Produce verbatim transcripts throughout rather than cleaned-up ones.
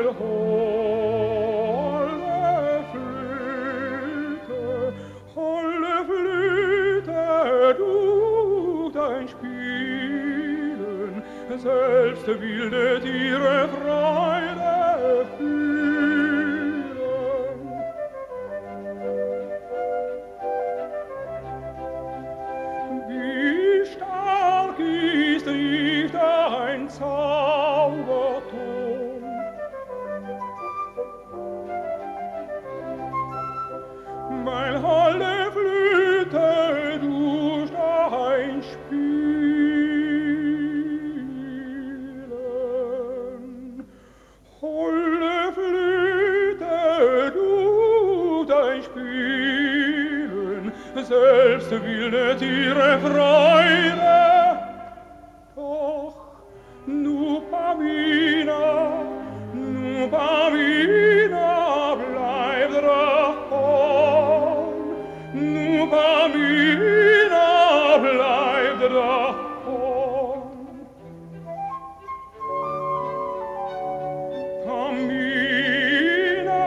Selbst wildet ihre Freude führen. Wie stark ist nicht ein Zauberton, mein holde Flöte durch dein Spiel. Selbst wildet ihre Freude, doch nu Pamina, nu Pamina, bleib davon, nu Pamina, bleib davon. Pamina,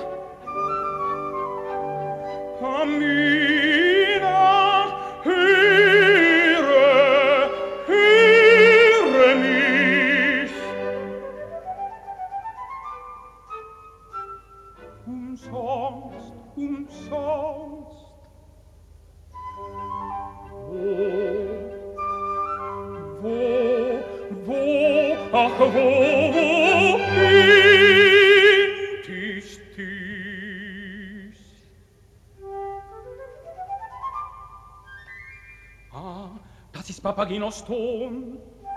Pamina, umsonst, umsonst. Wo, wo, wo, ach wo, wo find ich dich? Ah, das ist Papagenos Ton.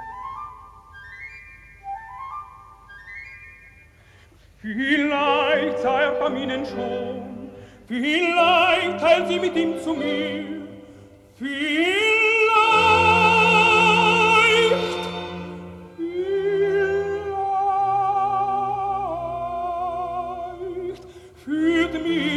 Vielleicht sah er Paminen schon, vielleicht teilt sie mit ihm zu mir, vielleicht, vielleicht führt mich